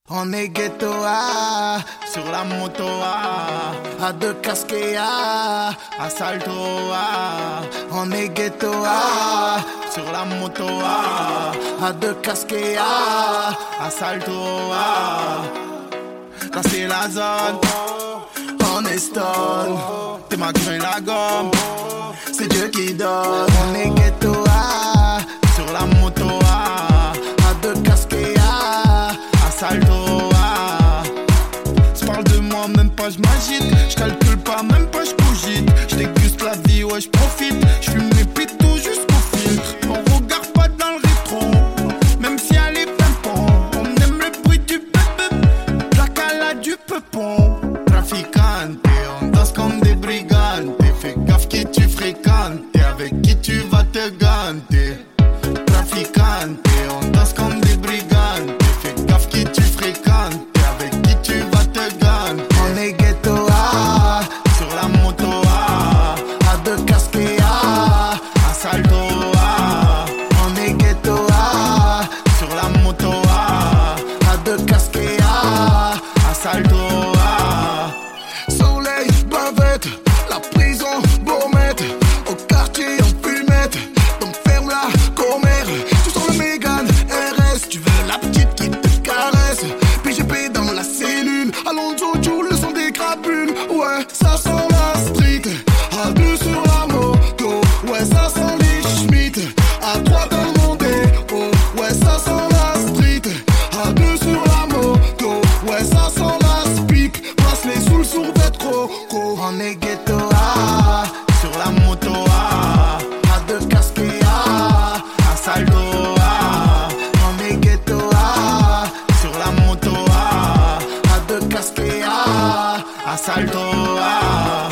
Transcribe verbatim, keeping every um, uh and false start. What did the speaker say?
On est ghetto ah, sur la moto ah, à deux casquets ah, à salto ah. On est ghetto ah, sur la moto ah, à deux casquets ah, à salto ah. Là c'est la zone, on est stone, t'es ma grain la gomme, c'est Dieu qui donne. On est ghetto ah, sur la moto ah, à deux casquets ah, à salto ah. Tu parles de moi, même pas j'm'agite, j'calcule pas, même pas j'cogite. J'déguste la vie, ouais j'profite, j'fume mes pitos jusqu'au filtre. On regarde pas dans le rétro, même si elle est pimpon. On aime le bruit du bébé, la cala du peupon. Traficante, on danse comme des brigantes. Fais gaffe qui tu fréquentes, avec qui tu vas te ganter. Traficante, on danse comme des brigantes. Fais gaffe qui tu fréquentes, avec qui tu vas te ganter. On est ghetto ah, sur la moto ah, à deux casquets ah, à salto ah. On est ghetto ah, sur la moto ah, à deux casquets ah, à salto ah. Soleil, bavette, la prison, baumette, au quartier en fumette, donc ferme la commère. Tu sens le Mégane R S, tu veux la petite qui te caresse. P G P dans la cellule, allons Jojo, le son des crapules. Ouais, ça sent la street, à deux sur la moto. Ouais, ça sent les schmitt, à trois dans mon dépôt. Ouais, ça sent la street, à deux sur la moto. Ouais, ça sent la speak, passe les sous le sourd trop. On est ghetto ah, sur la moto ah, à deux casquets ah, à salto ah. On est ghetto ah, sur la moto ah, à deux casquets ah, à salto ah.